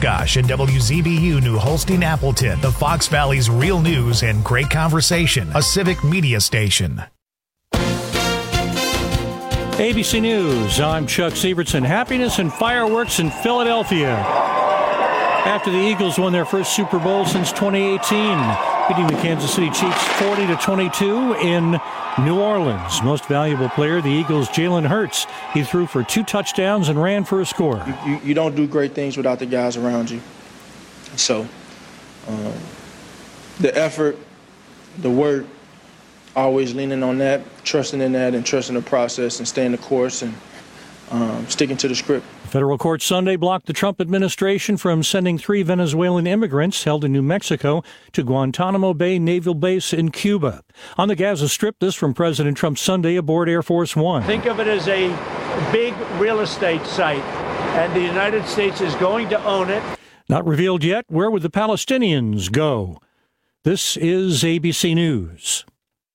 Oshkosh and WZBU New Holstein Appleton, the Fox Valley's real news and great conversation, a civic media station. ABC News, I'm Chuck Sievertson. Happiness and fireworks in Philadelphia after the Eagles won their first Super Bowl since 2018, beating the Kansas City Chiefs 40-22 in New Orleans. Most valuable player, the Eagles' Jalen Hurts. He threw for 2 touchdowns and ran for a score. You don't do great things without the guys around you. So the effort, the work, always leaning on that, trusting in that, and trusting the process and staying the course and sticking to the script. Federal court Sunday blocked the Trump administration from sending 3 Venezuelan immigrants held in New Mexico to Guantanamo Bay Naval Base in Cuba. On the Gaza Strip, this from President Trump Sunday aboard Air Force One. Think of it as a big real estate site, and the United States is going to own it. Not revealed yet, where would the Palestinians go? This is ABC News.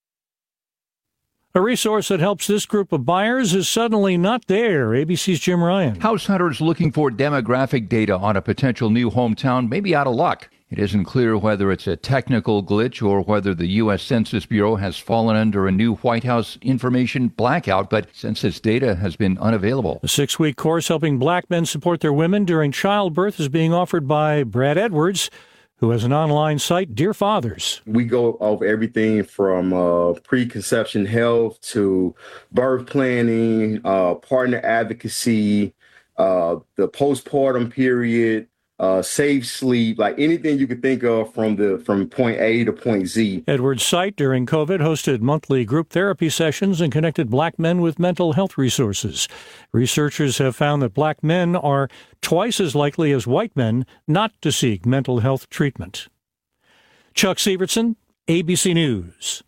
A resource that helps this group of buyers is suddenly not there. ABC's Jim Ryan. House hunters looking for demographic data on a potential new hometown may be out of luck. It isn't clear whether it's a technical glitch or whether the U.S. Census Bureau has fallen under a new White House information blackout, but census data has been unavailable. A 6-week course helping black men support their women during childbirth is being offered by Brad Edwards, who has an online site, Dear Fathers. We go over everything from preconception health to birth planning, partner advocacy, the postpartum period, safe sleep, like anything you could think of from point A to point Z. Edwards' site during COVID hosted monthly group therapy sessions and connected black men with mental health resources. Researchers have found that black men are twice as likely as white men not to seek mental health treatment. Chuck Sievertson, ABC News.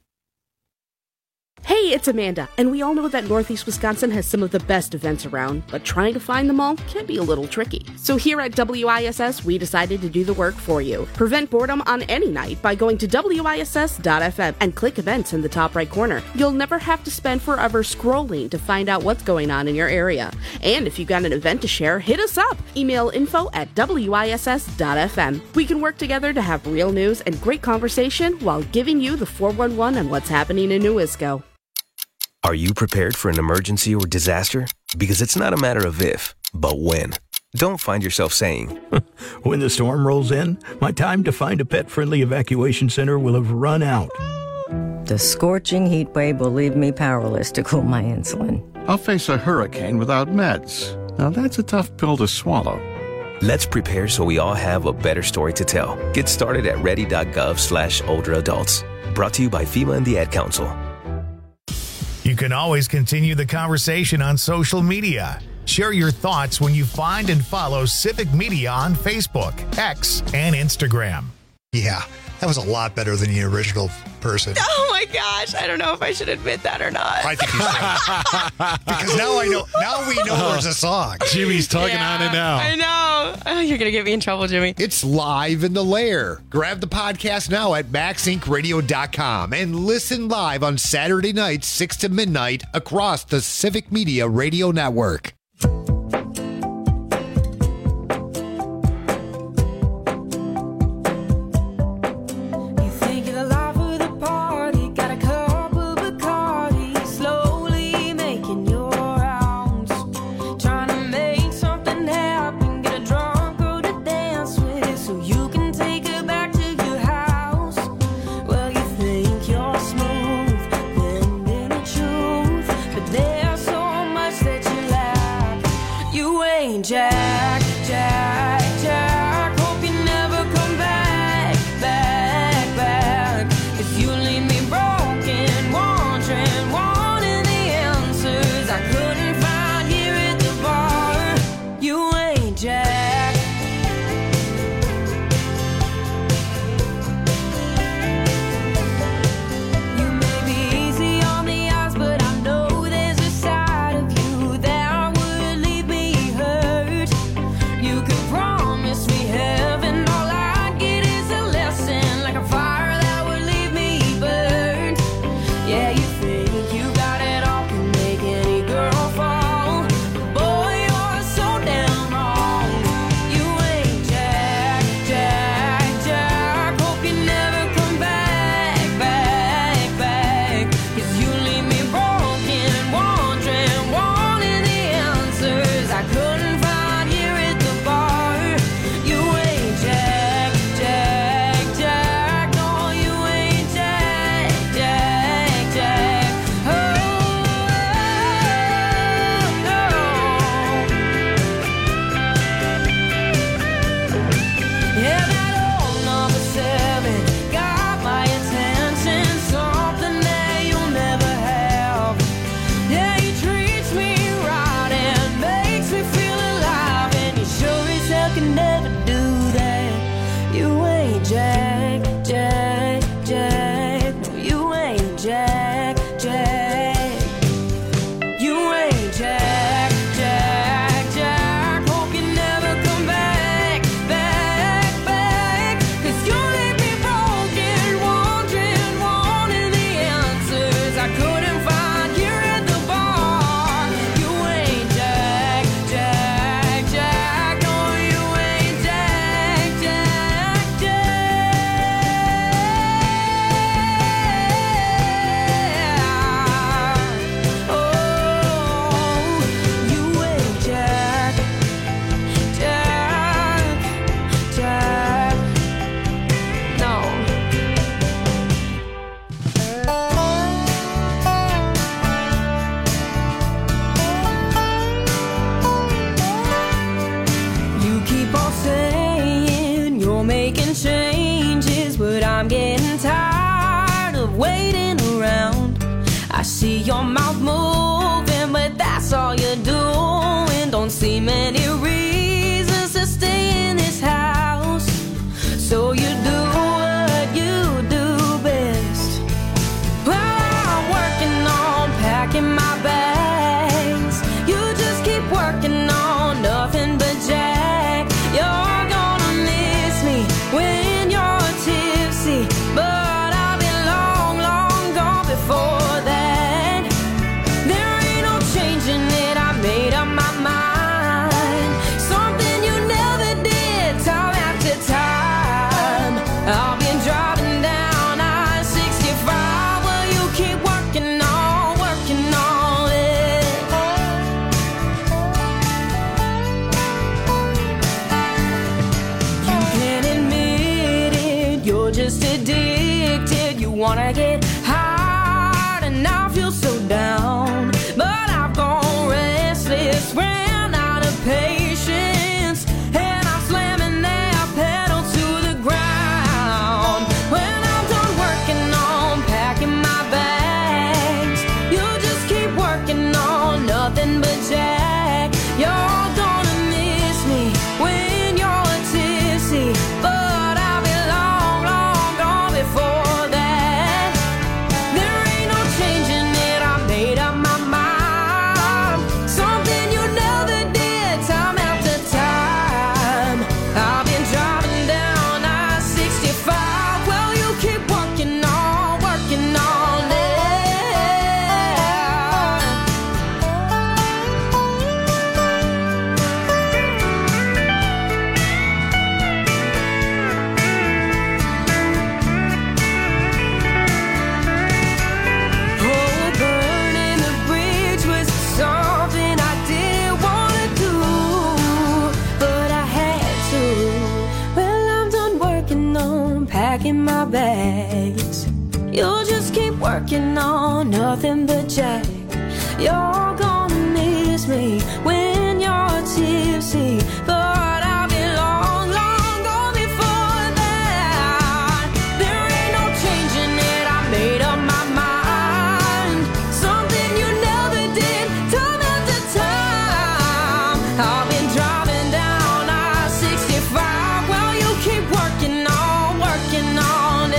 Hey, it's Amanda, and we all know that Northeast Wisconsin has some of the best events around, but trying to find them all can be a little tricky. So here at WISS, we decided to do the work for you. Prevent boredom on any night by going to WISS.FM and click events in the top right corner. You'll never have to spend forever scrolling to find out what's going on in your area. And if you've got an event to share, hit us up. Email info@WISS.FM. We can work together to have real news and great conversation while giving you the 411 on what's happening in New Isco. Are you prepared for an emergency or disaster? Because it's not a matter of if, but when. Don't find yourself saying, when the storm rolls in, my time to find a pet-friendly evacuation center will have run out. The scorching heat wave will leave me powerless to cool my insulin. I'll face a hurricane without meds. Now that's a tough pill to swallow. Let's prepare so we all have a better story to tell. Get started at ready.gov/older adults. Brought to you by FEMA and the Ad Council. You can always continue the conversation on social media. Share your thoughts when you find and follow Civic Media on Facebook, X, and Instagram. Yeah, that was a lot better than the original person. Oh my gosh, I don't know if I should admit that or not. I think you should. Because now we know there's a song. Jimmy's tugging on it now. I know. Oh, you're going to get me in trouble, Jimmy. It's live in the lair. Grab the podcast now at MaxIncRadio.com and listen live on Saturday nights, 6 to midnight across the Civic Media Radio Network. There's so much that you lack. making changes, but I'm getting tired of waiting around. I see your mouth moving, but that's all you're doing. Don't see many reasons to stay in this house, so you do what you do best. Well, I'm working on packing my bags. You just keep working on nothing but Jack. You're gonna miss me when you're tipsy, but I'll be long, long gone before that. There ain't no changing it, I made up my mind. Something you never did, time after time. I'll be driving down I-65 while you keep working on it. You can't admit it, you're just addicted. You wanna get high and I feel so down, but I've gone restless, ran out of patience, and I'm slamming that pedal to the ground. When I'm done working on packing my bags, you just keep working on nothing but Jack. You're gonna miss me when you're tipsy, but I'll be long, long gone before that. There ain't no changing it, I made up my mind. Something you never did, time after time. I've been driving down I-65, well, you keep working on it. Oh, burning the bridge was something I didn't want to do, but I had to. Well, I'm done working on packing my bags. You'll just keep working on nothing but Jack. You're gonna miss me when you're tipsy, but I'll be long, long gone before that. There ain't no changing it, I made up my mind. Something you never did, time after time. I've been driving down I-65, well, you keep working on it.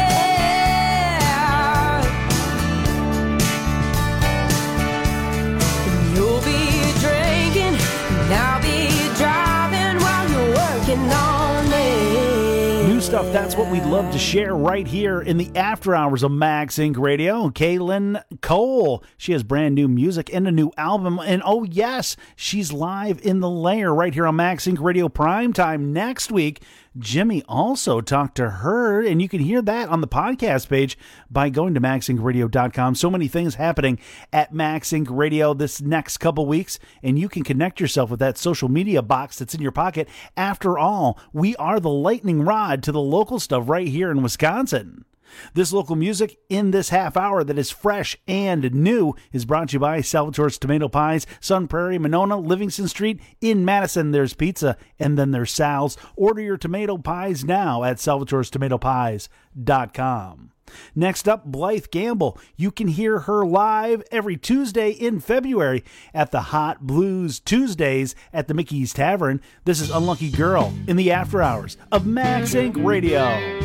You'll be drinking, and I'll be driving while you're working on it. New stuff, that's what we'd love to share right here in the after hours of Max Inc. Radio. Kaylin Cole, she has brand new music and a new album. And oh yes, she's live in the Lair right here on Max Inc. Radio Primetime next week. Jimmy also talked to her, and you can hear that on the podcast page by going to maxincradio.com. So many things happening at Max Inc. Radio this next couple weeks, and you can connect yourself with that social media box that's in your pocket. After all, we are the lightning rod to the local stuff right here in Wisconsin. This local music in this half hour that is fresh and new is brought to you by Salvatore's Tomato Pies, Sun Prairie, Monona, Livingston Street. In Madison, there's pizza, and then there's Sal's. Order your tomato pies now at salvatorestomatopies.com. Next up, Blythe Gamble. You can hear her live every Tuesday in February at the Hot Blues Tuesdays at the Mickey's Tavern. This is Unlucky Girl in the after hours of Max Inc. Radio.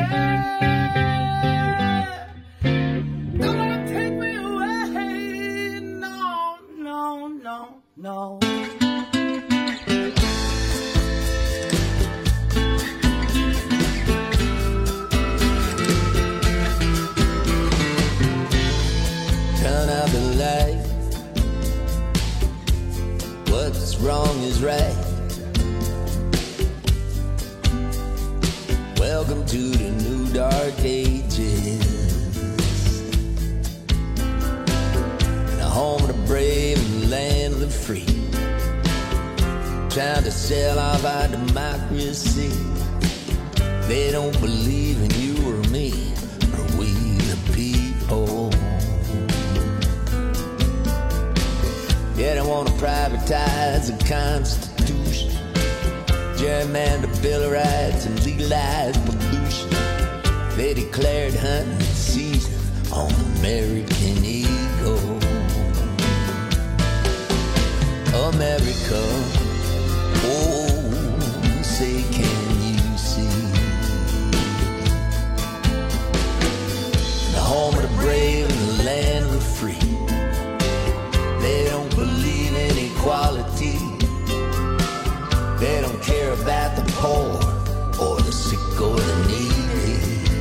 Don't take me away. No, no, no, no. Turn out the light. What's wrong is right. Welcome to the new dark ages. The home of the brave and the land of the free. Trying to sell off our democracy. They don't believe in you or me, or we the people. Yeah, they want to privatize the Constitution, gerrymander Bill of Rights, and legalize pollution. They declared hunting season on American eagle. America, oh, say can you see? The home of the brave and the land of the free. They don't believe in equality. They don't care about the poor or the sick or the needy.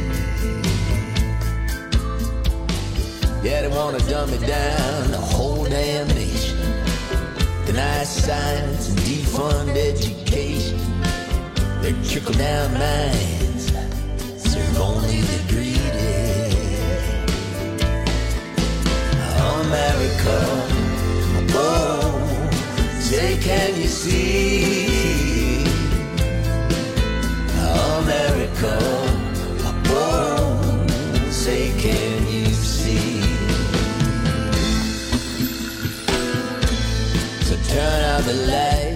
Yeah, they want to dumb it down, the whole damn nation. Deny science and defund education. Their trickle-down minds serve only the greedy. America, oh, say can you see? America, oh, say can you see? So turn out the light.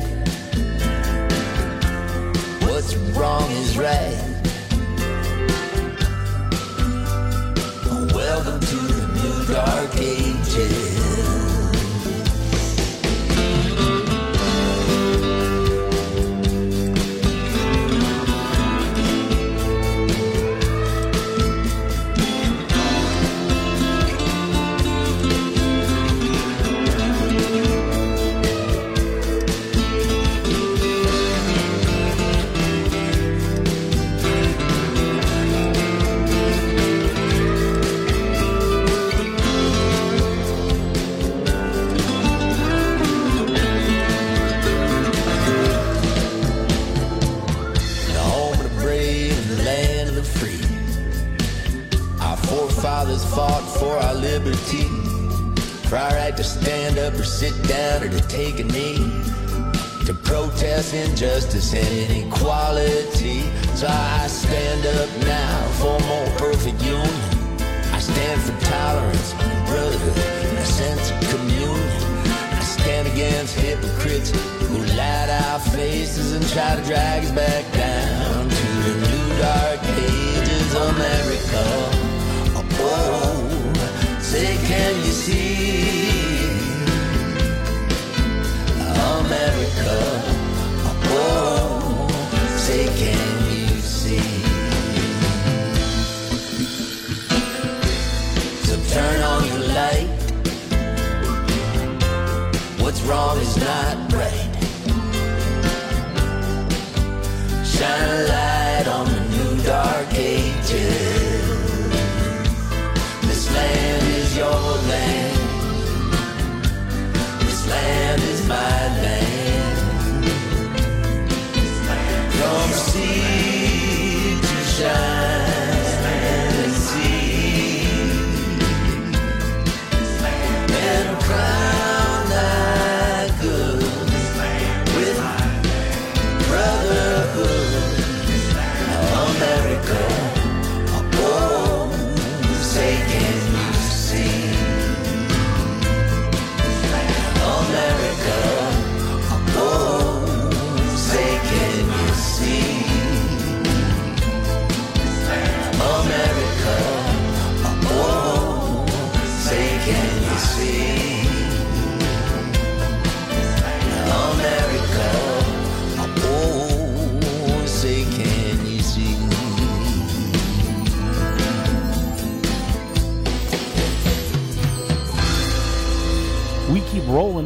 What's wrong is right. Welcome to the new dark ages. Fought for our liberty, for our right to stand up or sit down or to take a knee, to protest injustice and inequality. So I stand up now for a more perfect union. I stand for tolerance and brotherhood and a sense of communion. I stand against hypocrites who lie to our faces and try to drag us back down to the new dark ages. America, oh, say can you see? America, oh, say can you see? So turn on your light. What's wrong is not right. Shine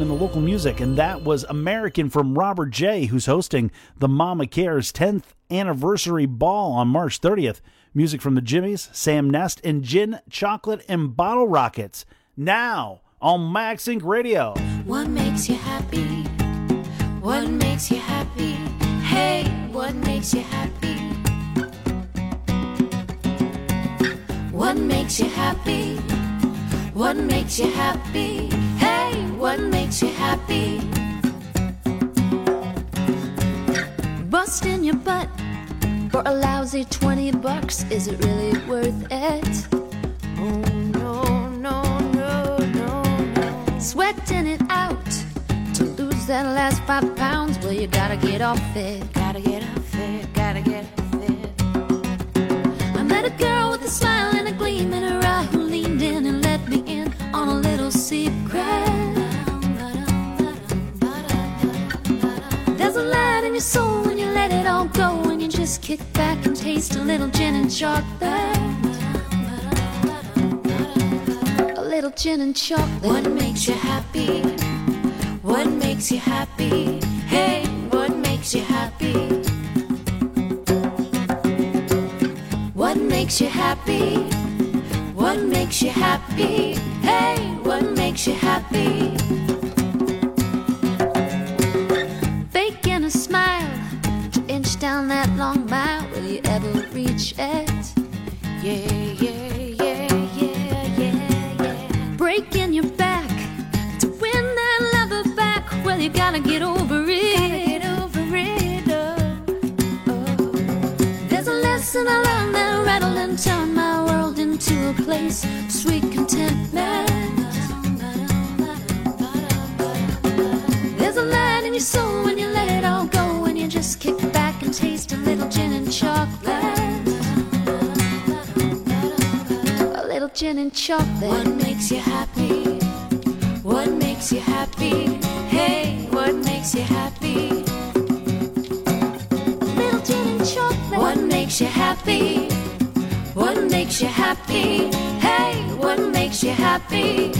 in the local music, and that was American from Robert J., who's hosting the Mama Cares 10th anniversary ball on March 30th. Music from the Jimmies, Sam Nest, and Gin, Chocolate, and Bottle Rockets. Now on Max Inc. Radio. What makes you happy? What makes you happy? Hey, what makes you happy? What makes you happy? What makes you happy? Hey, what makes you happy? Busting your butt for a lousy $20, is it really worth it? Oh no, no, no, no, no. Sweating it out to lose that last 5 pounds. Well, you gotta get off it, gotta get off it, gotta get off it. I met a girl with a smile and a gleam in her eye who leaned in and let me in on a little secret. There's a light in your soul when you let it all go, and you just kick back and taste a little gin and chocolate. A little gin and chocolate. What makes you happy? What makes you happy? Hey, what makes you happy? What makes you happy? What makes you happy? Hey, what makes you happy? Faking a smile to inch down that long mile. Will you ever reach it? Yeah, yeah, yeah, yeah, yeah, yeah. Breaking your back to win that lover back. Well, you gotta get over it. Gotta get over it. There's a lesson I learned that rattled and turned my world into a place of sweet contentment. There's a light in your soul when you let it all go, and you just kick back and taste a little gin and chocolate. A little gin and chocolate. What makes you happy? What makes you happy? Hey, what makes you happy? A little gin and chocolate. What makes you happy? What makes you happy? Hey, what makes you happy?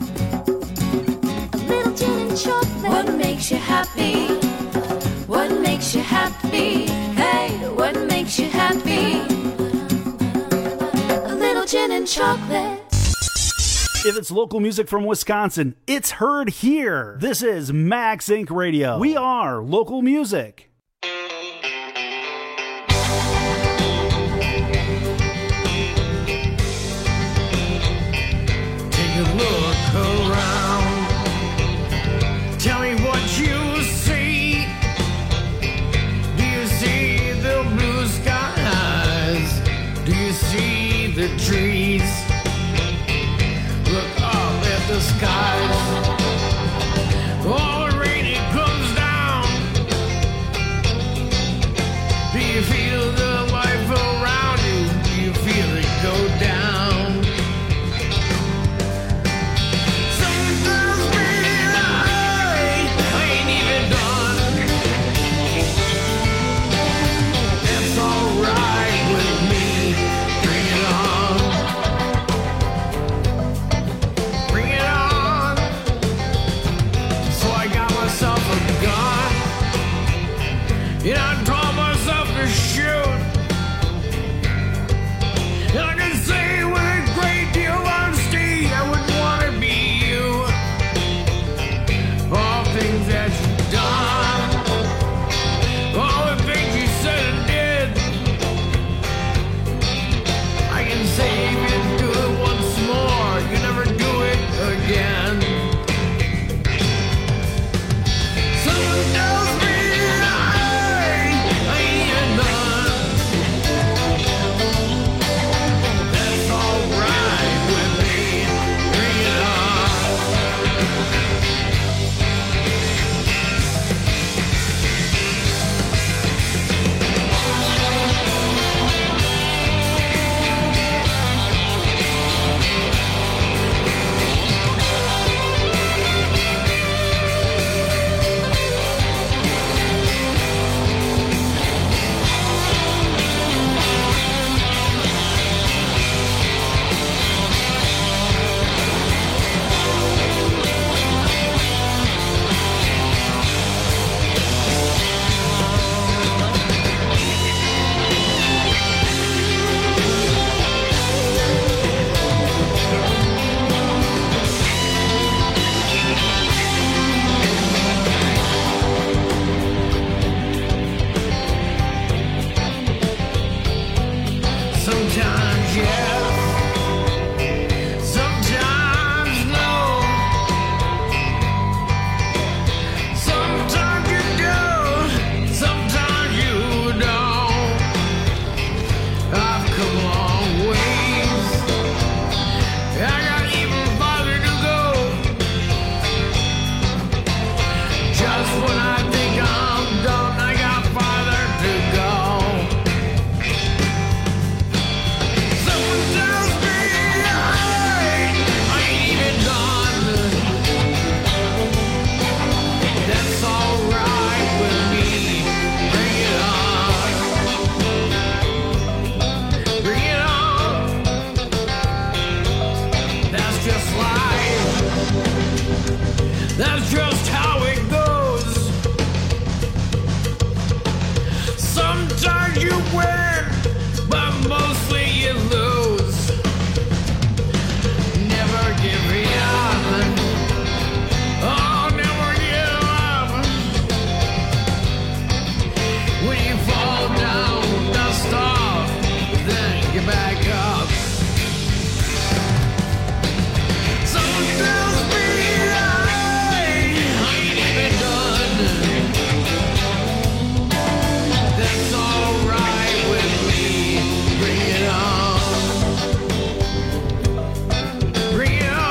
A little gin and chocolate. What makes you happy? What makes you happy? Hey, what makes you happy? A little gin and chocolate. If it's local music from Wisconsin, it's heard here. This is Max Inc. Radio. We are local music. Take a look around. Tell me what you see. Do you see the blue skies? Do you see the trees? Look up at the skies. Oh, the rain, it comes down. Do you feel the life around you? Do you feel it go down? Sometimes when I ain't even done, that's alright with me. Bring it on. Bring it on. yes. Sometimes no. Sometimes you do, sometimes you don't. I've come a long ways. I got even farther to go. Just when I think I'm done, I got farther to go. Someone tells me I ain't even done. That's alright with me. Bring it on. Bring it on. That's just life. That's just how it goes. Sometimes you win, but mostly you lose. Never give up. Oh, never give up. When you fall down, dust off, then get back up. Someone tells me I ain't even done. That's alright with me. Bring it on. Bring it on.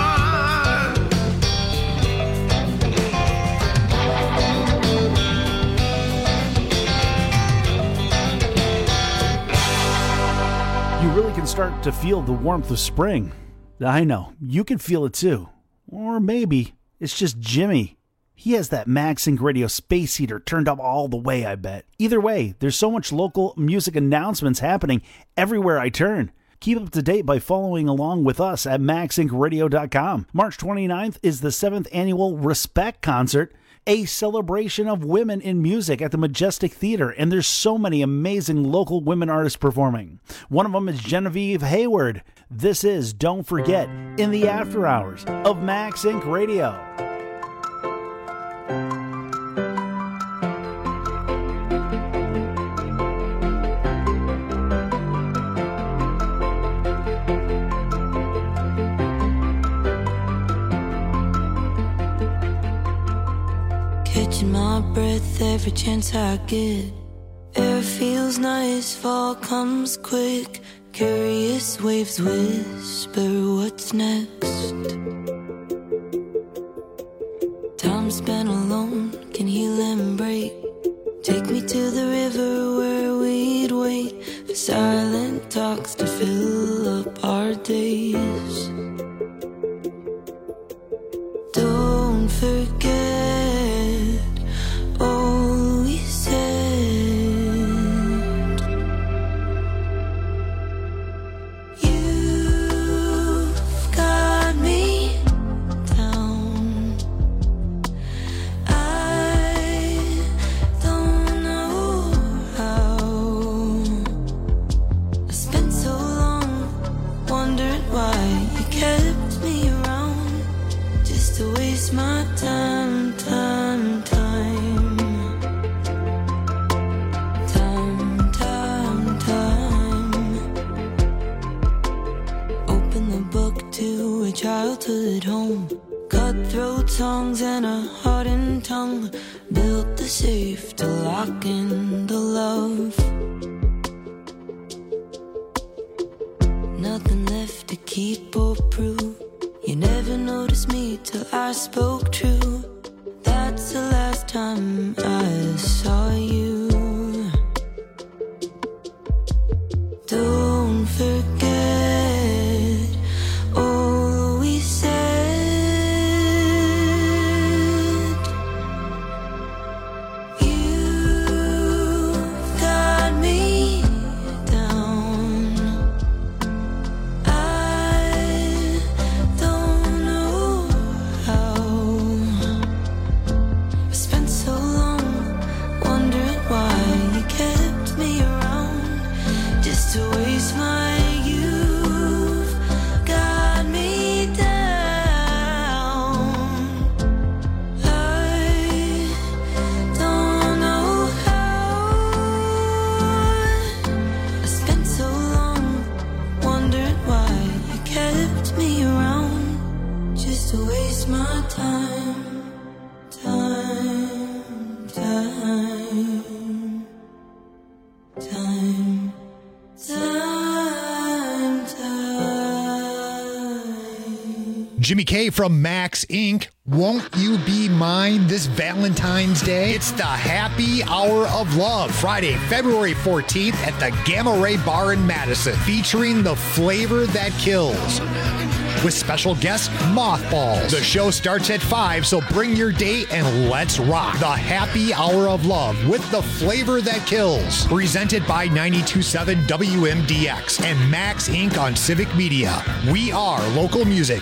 You really can start to feel the warmth of spring. I know, you can feel it too. Or maybe it's just Jimmy. He has that MagSync Radio space heater turned up all the way, I bet. Either way, there's so much local music announcements happening everywhere I turn. Keep up to date by following along with us at MagSyncRadio.com. March 29th is the 7th annual Respect Concert, a celebration of women in music at the Majestic Theater, and there's so many amazing local women artists performing. One of them is Genevieve Hayward. This is Don't Forget in the After Hours of MagSync Radio. Catching my breath every chance I get. Air feels nice, fall comes quick. Curious waves whisper what's next. Time spent alone can heal and break. Take me to the river where we'd wait for silent talks to fill up our days. Don't forget all we said. You've got me down. I don't know how. I spent so long wondering why you kept me around, just to waste my time. Open the book to a childhood home. Cutthroat songs and a hardened tongue. Built the safe to lock in the love. Nothing left to keep or prove. You never noticed me till I spoke true. That's the last time I saw you. Don't forget all we said. You've got me down. I don't know how. I spent so long wondering It's my time. Jimmy K from Max Inc. Won't you be mine this Valentine's Day? It's the Happy Hour of Love, Friday, February 14th at the Gamma Ray Bar in Madison, featuring the flavor that kills. With special guest Mothballs. The show starts at 5, so bring your date and let's rock. The Happy Hour of Love with the flavor that kills. Presented by 92.7 WMDX and Max Inc. on Civic Media. We are local music.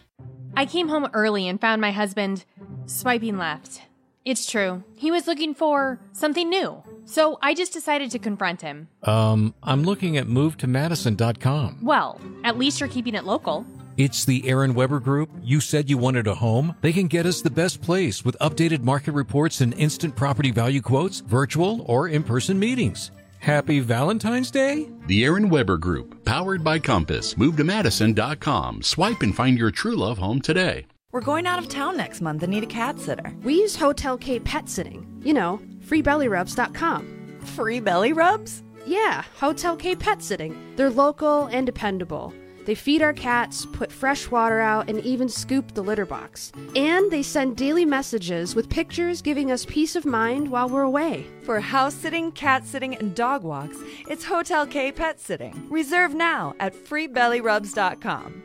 I came home early and found my husband swiping left. It's true. He was looking for something new. So I just decided to confront him. I'm looking at movetomadison.com. Well, at least you're keeping it local. It's the Aaron Weber Group. You said you wanted a home? They can get us the best place with updated market reports and instant property value quotes, virtual or in-person meetings. Happy Valentine's Day? The Aaron Weber Group, powered by Compass. MoveToMadison.com. Swipe and find your true love home today. We're going out of town next month and need a cat sitter. We use Hotel K Pet Sitting. You know, freebellyrubs.com. Free belly rubs? Yeah, Hotel K Pet Sitting. They're local and dependable. They feed our cats, put fresh water out, and even scoop the litter box. And they send daily messages with pictures giving us peace of mind while we're away. For house sitting, cat sitting, and dog walks, it's Hotel K Pet Sitting. Reserve now at freebellyrubs.com.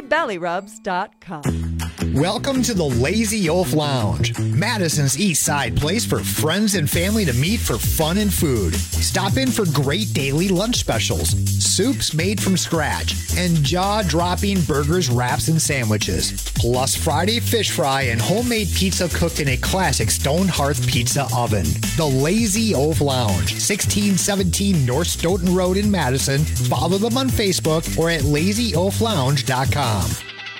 freebellyrubs.com. Welcome to the Lazy Oaf Lounge, Madison's East Side place for friends and family to meet for fun and food. Stop in for great daily lunch specials, soups made from scratch, and jaw-dropping burgers, wraps, and sandwiches. Plus Friday fish fry and homemade pizza cooked in a classic stone hearth pizza oven. The Lazy Oaf Lounge, 1617 North Stoughton Road in Madison. Follow them on Facebook or at lazyoaflounge.com.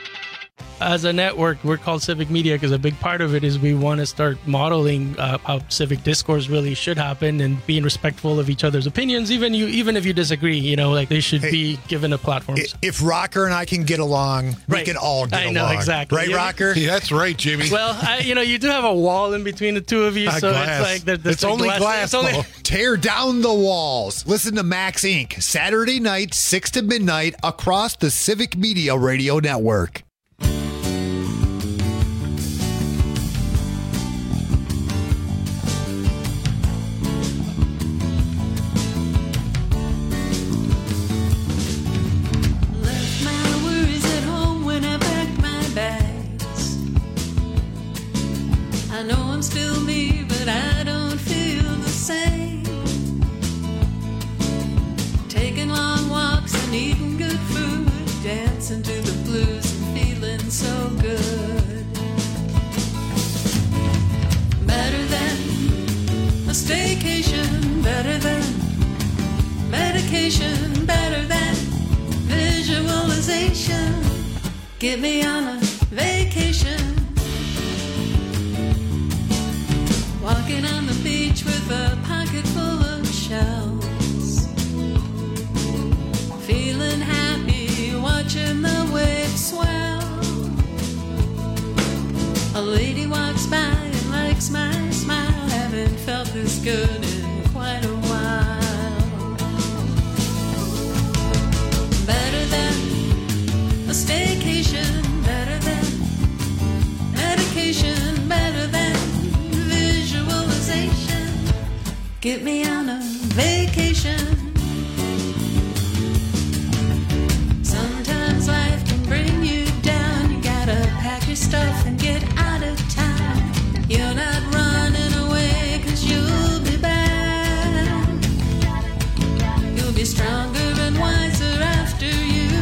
As a network, we're called Civic Media because a big part of it is we want to start modeling how civic discourse really should happen and being respectful of each other's opinions, even if you disagree. You know, like they should be given a platform. If Rocker and I can get along, we can all get along. I know, exactly. Right, Rocker? Yeah, that's right, Jimmy. Well, you do have a wall in between the two of you, so glass. it's like it's only glass. Tear down the walls. Listen to Max Inc. Saturday night, 6 to midnight, across the Civic Media Radio Network. I know I'm still me, but I don't feel the same. Taking long walks and eating good food, dancing to the blues and feeling so good. Better than a staycation, better than medication, better than visualization. Get me on a vacation. Walking on the beach with a pocket full of shells. Feeling happy, watching the waves swell. A lady walks by and likes my smile. Haven't felt this good in quite a while. Better than a staycation, better than medication, better than get me on a vacation. Sometimes life can bring you down. You gotta pack your stuff and get out of town. You're not running away, 'cause you'll be back. You'll be stronger and wiser after you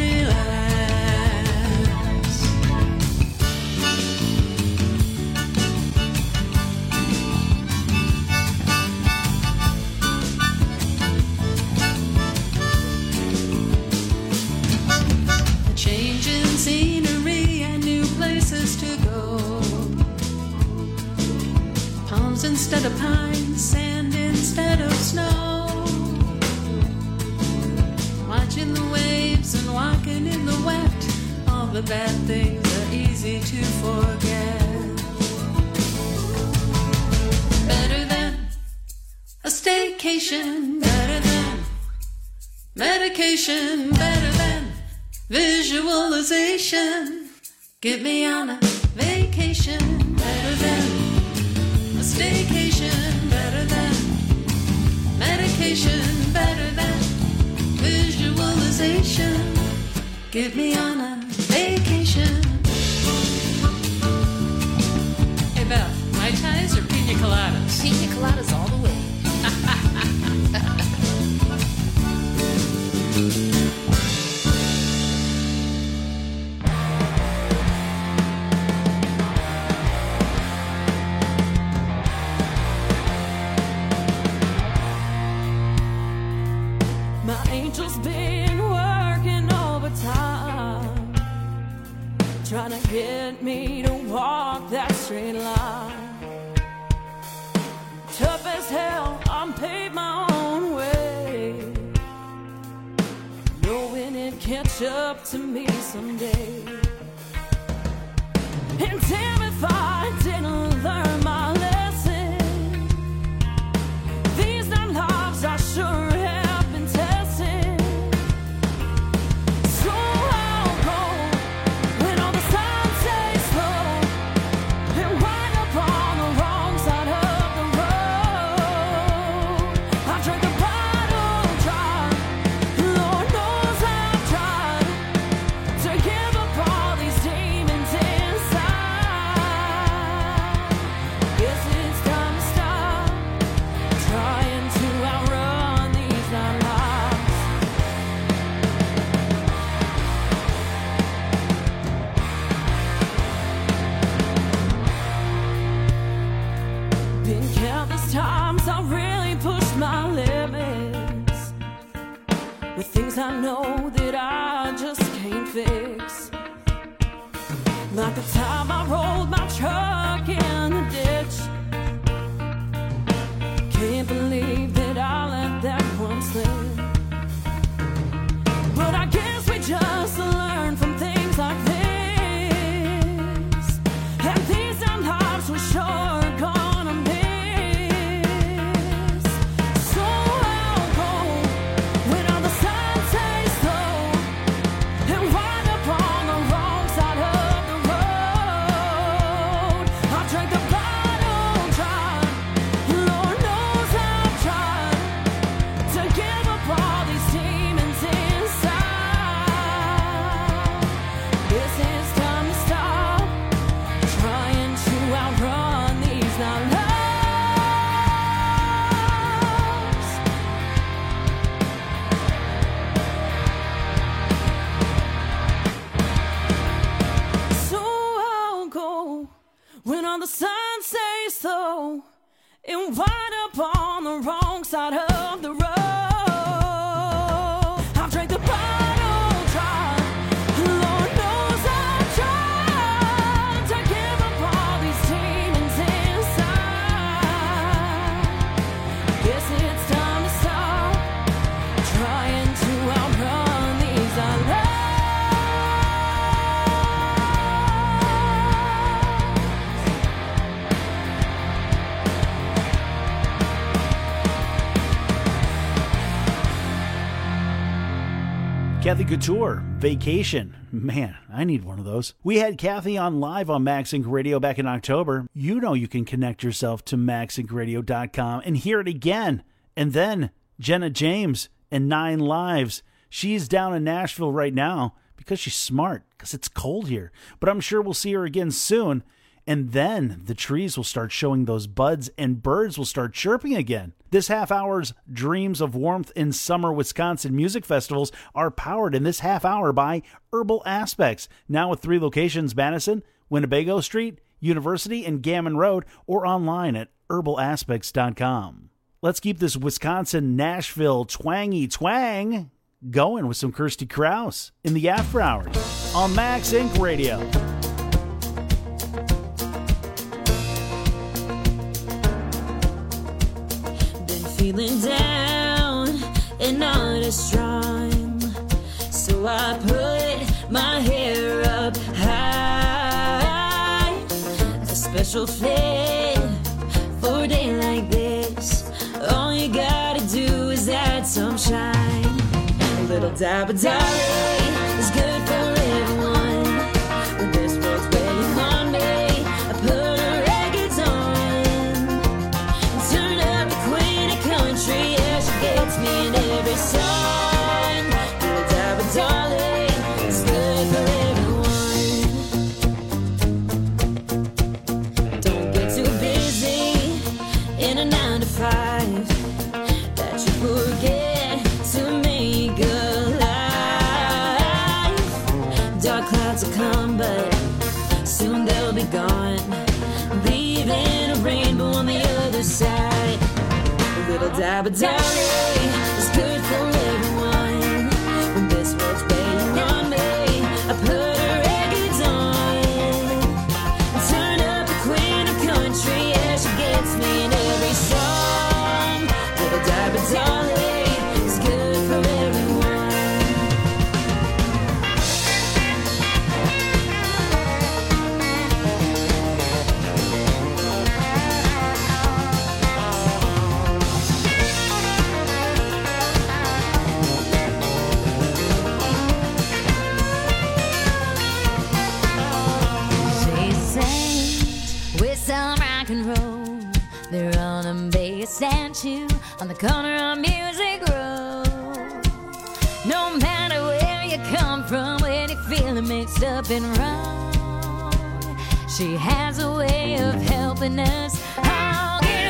relax. Changing scenery and new places to go. Palms instead of pines, sand instead of snow. Watching the waves and walking in the wet. All the bad things that easy to forget. Better than a staycation, better than medication, better than visualization. Get me on a vacation, better than a staycation, better than medication, better than visualization. Get me on a vacation. Hey Beth, Mai Tais or pina coladas? Pina coladas all the way. My angel's been working overtime, trying to get me to walk that straight line. Tough as hell, I'm paid my own way, knowing it catch up to me someday. And damn if I didn't learn my lesson. These are lives I sure have been testing. So I'll go when all the signs say slow and wind up on the wrong side of the road. I drank the bottle dry. Lord knows I've tried to give up all these demons inside. Guess it's time to stop trying to outrun these nine lives. Been countless times I really pushed my limits with things I know that I just can't fix. Like the time I rolled my truck in the ditch. Can't believe that I let that one slip. But I guess we just learn from things like this. And these are lives we're sure gonna miss. So I'll go when all the signs say slow and wind up on the wrong side of the road. I drank the bottle dry. Lord knows I've tried to give up all these demons inside. Guess it's time to stop trying to outrun these nine lives. So I'll go when all the signs say so and wind up on the wrong side of the road. I've drank the bottle dry. Lord knows I've tried to give up all these demons inside. Guess it's time to stop trying to outrun these lives. Kathy Couture, Vacation. Man, I need one of those. We had Kathy on live on Max Inc. Radio back in October. You know you can connect yourself to maxincradio.com and hear it again. And then Jenna James and 9 Lives. She's down in Nashville right now because she's smart, because it's cold here. But I'm sure we'll see her again soon. And then the trees will start showing those buds and birds will start chirping again. This half hour's Dreams of Warmth in Summer Wisconsin music festivals are powered in this half hour by Herbal Aspects. Now with 3 locations, Madison, Winnebago Street, University, and Gammon Road, or online at herbalaspects.com. Let's keep this Wisconsin Nashville twangy twang going with some Kirsty Krause in the after hours on Max Inc. Radio. Feeling down and not as strong, so I put my hair up high. special fit for a day like this. All you gotta do is add some shine. A little dab of Dolly is good for everyone. When this world's waiting on me, I put her records on. Turn up the queen of country, yeah, she gets me in every song. Little dab of Dolly is good for everyone. Don't get too busy in a 9 to 5 that you forget to make a life. Dark clouds will come, but soon they'll be gone, leaving a rainbow on the other side. A little dab of Dolly is good for everyone. When this world's waiting on me, I put her records on. Turn up the queen of country, yeah, she gets me in every song. Little dab of Dolly is good for everyone. She sings with some rock and roll. They're on a big statue on the corner of Music Road. No matter where you come from, when you're feeling mixed up and wrong, she has a way of helping us all get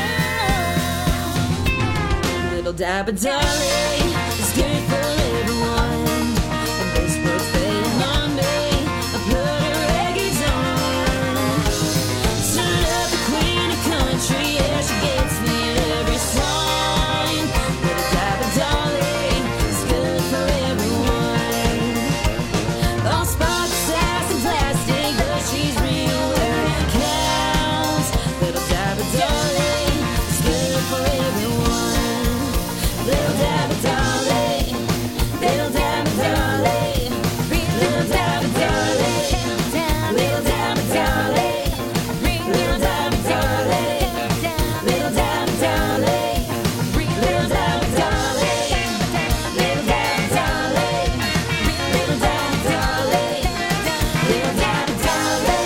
along. Little dab of Dolly is good for everyone. And this world's waiting on me, I put her records on. Turn up the queen of country, yeah, she gets me in every song. Little dab of Dolly is good for everyone. All sparks, sass, and plastic, but she's real where it counts. Little dab of Dolly is good for everyone. Little dab of Dolly, little dab of Dolly, little dab of Dolly, little dab of Dolly, little dab of Dolly, little dab of Dolly, little dab of Dolly, little dab of Dolly, little dab of Dolly, little dab of Dolly.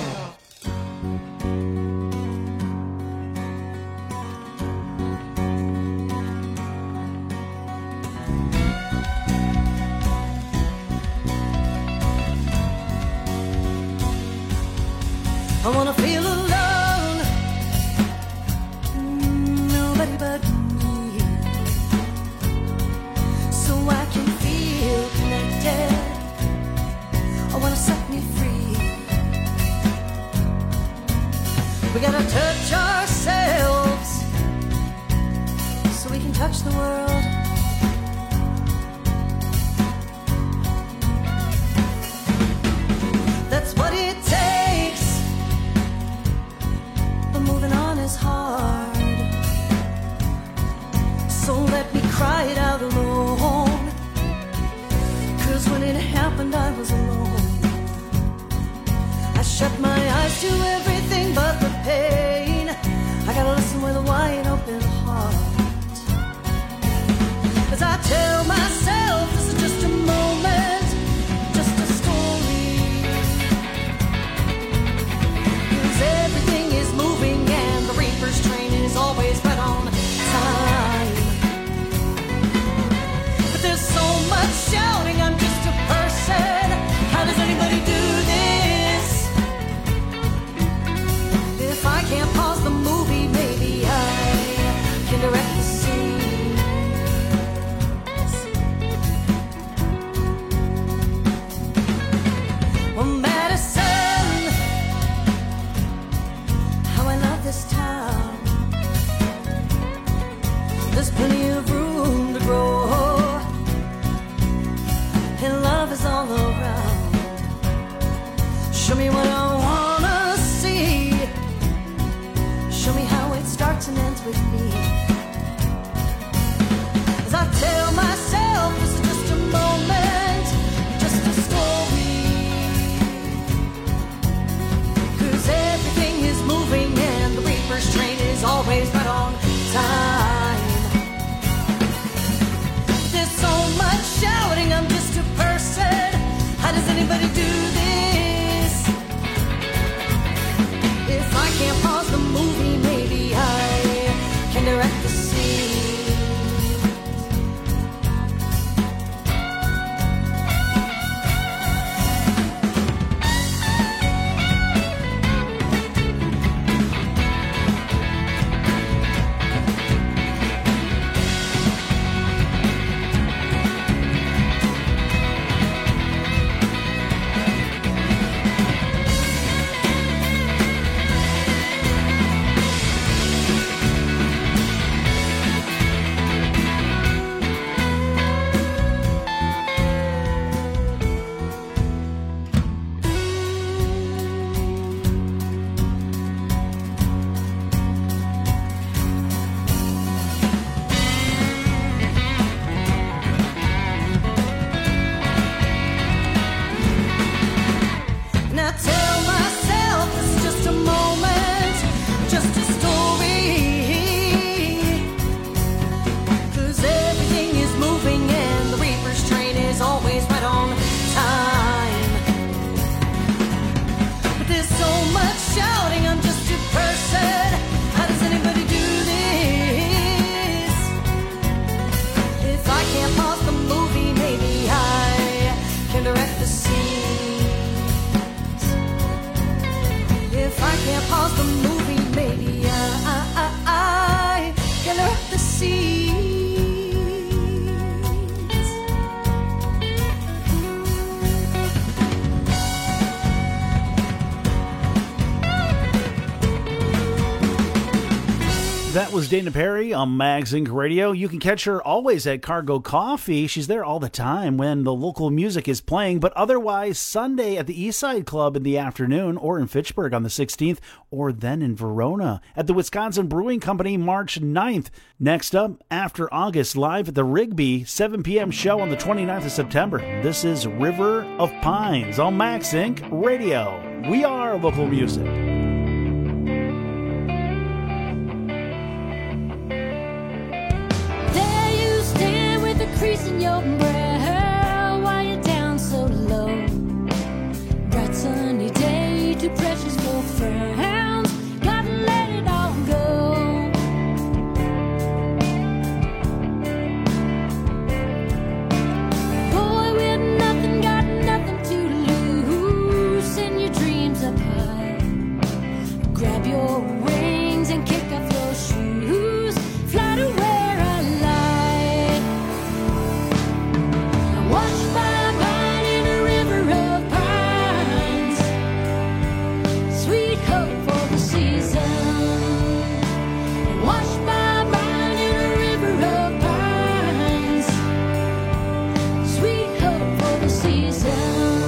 I wanna feel alone, nobody but me, so I can feel connected. I wanna set me free. We gotta touch ourselves so we can touch the world. That's what it takes, but moving on is hard. So let me cry it out alone, 'cause when it happened I was alone. I shut my eyes to everything but the pain. I gotta listen with a wide open heart. That was Dana Perry on Mags Inc. Radio. You can catch her always at Cargo Coffee. She's there all the time when the local music is playing, but otherwise Sunday at the Eastside Club in the afternoon, or in Fitchburg on the 16th, or then in Verona at the Wisconsin Brewing Company March 9th. Next up, After August, live at the Rigby, 7 p.m. show on the 29th of September. This is River of Pines on Mags Inc. Radio. We are local music. Crease in your brow, why you down so low? Bright sunny day, too precious for frowns. Gotta let it all go. Boy with nothing, got nothing to lose. Send your dreams up high. Grab your wings and kick off your shoes. Fly to where I lie. Washed by a pine in a river of pines. Sweet hope for the season. Washed by a pine in a river of pines. Sweet hope for the season.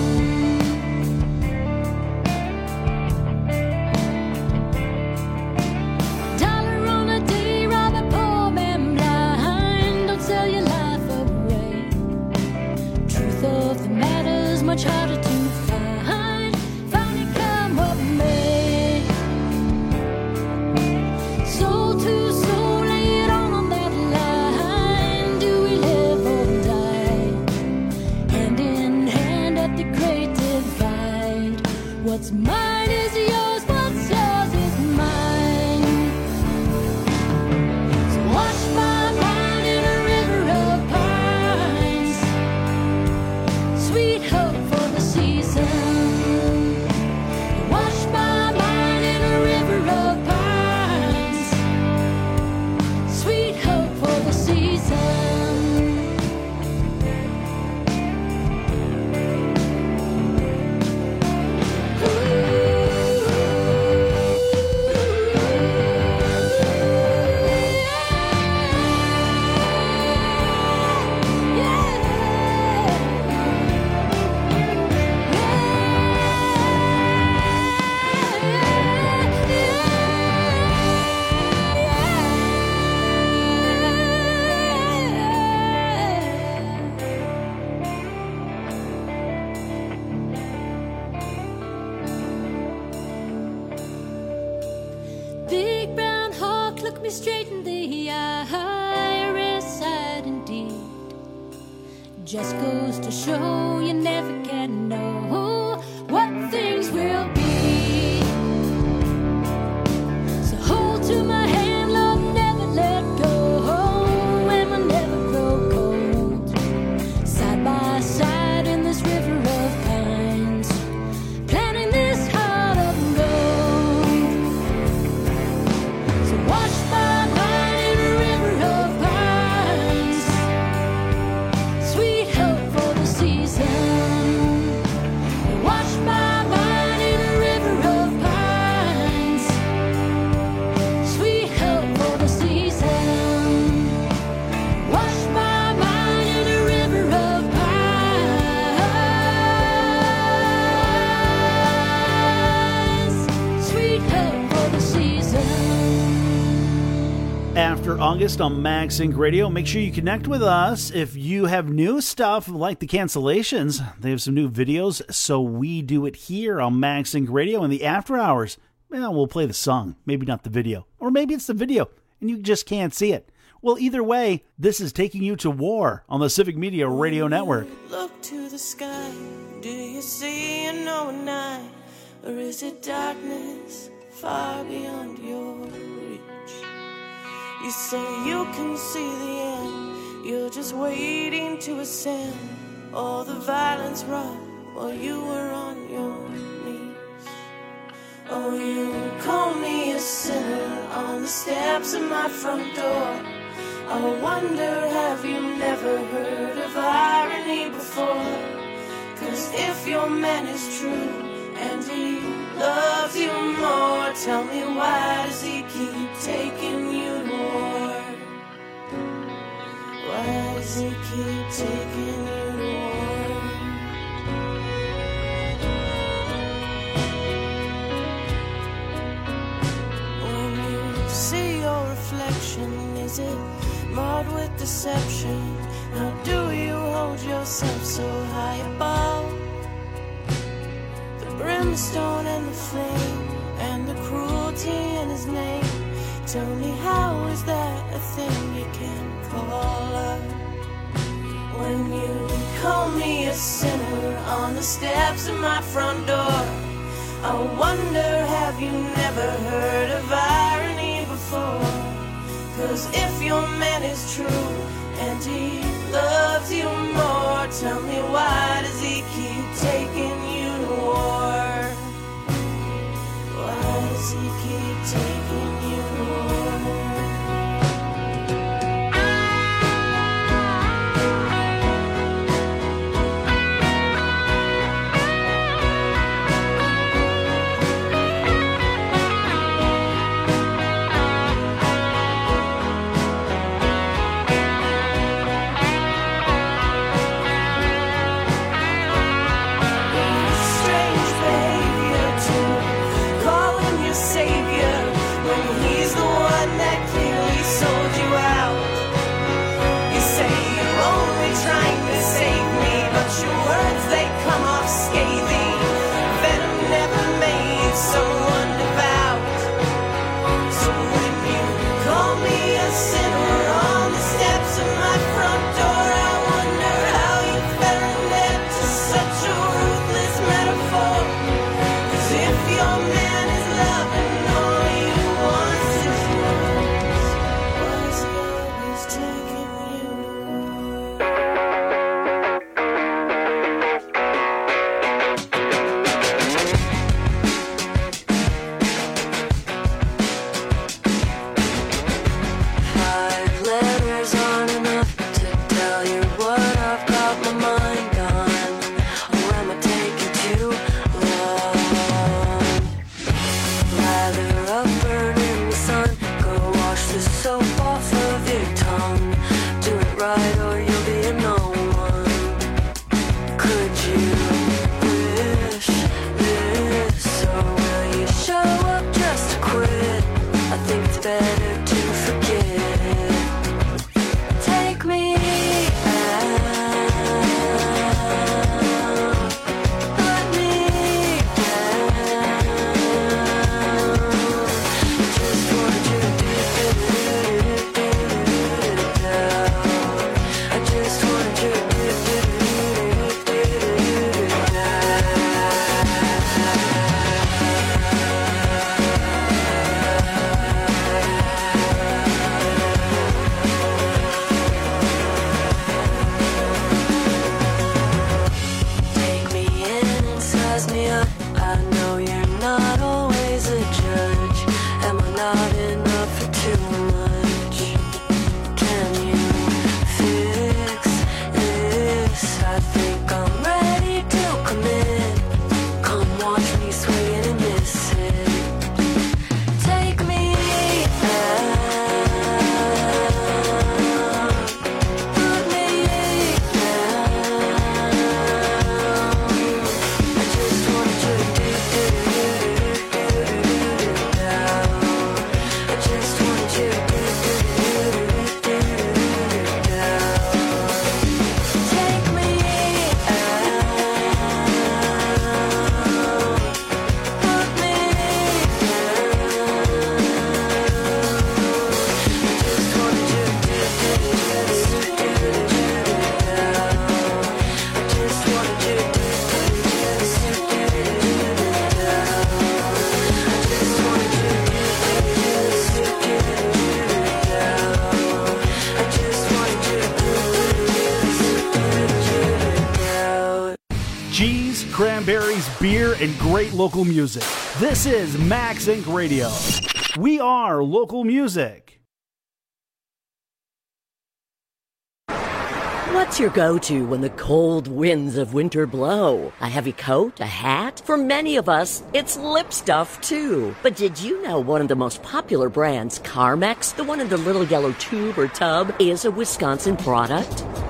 $1 on a day, rob a poor man blind. Don't sell your life away. Truth of the matter's much harder to find. Find it come what may. Soul to soul, lay it on that line. Do we live or die? Hand in hand at the great divide. What's mine is yours, what's yours is mine. So washed by a pine in a river of pines. Sweet hope for the season. Washed by a pine in a river of pines. Sweet hope for the season. Big brown hawk, look me straight in the eye. Rare sight indeed. Just goes to show you never can know what things will be. So hold to my hand, love, never let go. And we'll never grow cold. Side by side in this river of pines. Planting this heart of gold. So washed by a pine in a river of pines. Sweet hope for the season. Washed by a pine in a river of pines. Sweet hope for the season. Washed by a pine in a river of pines. Sweet hope for the season. After August on Mags Inc. Radio. Make sure you connect with us. If you have new stuff like the cancellations, they have some new videos, so we do it here on Mags Inc. Radio in the after hours. Well, we'll play the song, maybe not the video. Or maybe it's the video, and you just can't see it. Well, either way, this is Taking You to War on the Civic Media Radio Network. Look to the sky. Do you see an knowing night? Or is it darkness far beyond your reach? You say you can see the end. You're just waiting to ascend. All the violence wrought while you were on your knees. Oh, you call me a sinner on the steps of my front door. I wonder, have you never heard of irony before? 'Cause if your man is true and he loves you more, tell me, why does he keep taking you does he keep taking you to war? When you see your reflection, is it marred with deception? How do you hold yourself so high above the brimstone and the flame and the cruelty in his name? Tell me, how is that a thing you can call love? When you call me a sinner on the steps of my front door, I wonder, have you never heard of irony before? 'Cause if your man is true and he loves you more, tell me, why does he keep taking you to war? Why does he keep taking you to war? Cranberries, beer, and great local music. This is Max Inc. Radio. We are local music. What's your go-to when the cold winds of winter blow? A heavy coat? A hat? For many of us, it's lip stuff, too. But did you know one of the most popular brands, Carmex, the one in the little yellow tube or tub, is a Wisconsin product?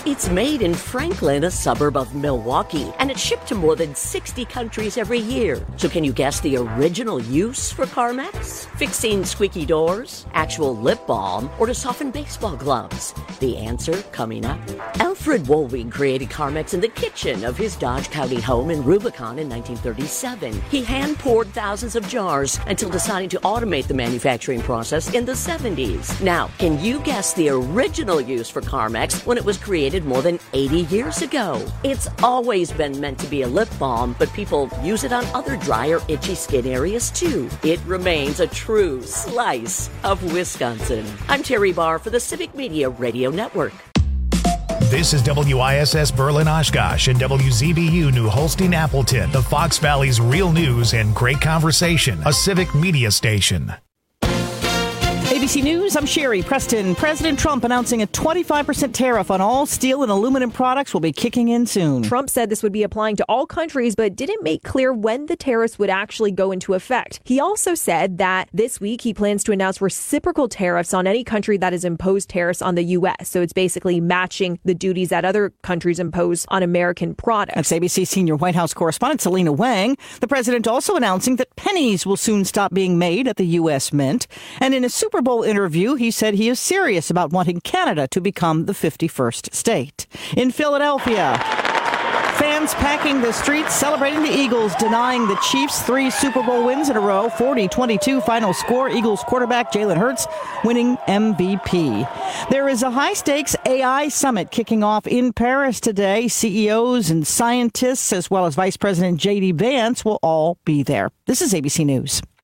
It's made in Franklin, a suburb of Milwaukee, and it's shipped to more than 60 countries every year. So can you guess the original use for Carmex? Fixing squeaky doors, actual lip balm, or to soften baseball gloves? The answer coming up. Alfred Woolwing created Carmex in the kitchen of his Dodge County home in Rubicon in 1937. He hand-poured thousands of jars until deciding to automate the manufacturing process in the 70s. Now, can you guess the original use for Carmex when it was created more than 80 years ago? It's always been meant to be a lip balm, but people use it on other dry or itchy skin areas too. It remains a true slice of Wisconsin. I'm Terry Barr for the Civic Media Radio Network. This is WISS Berlin Oshkosh and WZBU New Holstein Appleton, the Fox Valley's real news and great conversation, a civic media station. ABC News, I'm Sherry Preston. President Trump announcing a 25% tariff on all steel and aluminum products will be kicking in soon. Trump said this would be applying to all countries, but didn't make clear when the tariffs would actually go into effect. He also said that this week he plans to announce reciprocal tariffs on any country that has imposed tariffs on the U.S. So it's basically matching the duties that other countries impose on American products. That's ABC senior White House correspondent Selena Wang. The president also announcing that pennies will soon stop being made at the U.S. Mint. And in a Super Bowl interview, he said he is serious about wanting Canada to become the 51st state. In Philadelphia, fans packing the streets celebrating the Eagles, denying the Chiefs 3 Super Bowl wins in a row. 40-22 final score. Eagles quarterback Jalen Hurts winning MVP. There is a high-stakes AI summit kicking off in Paris today. CEOs and scientists, as well as Vice President J.D. Vance, will all be there. This is ABC News.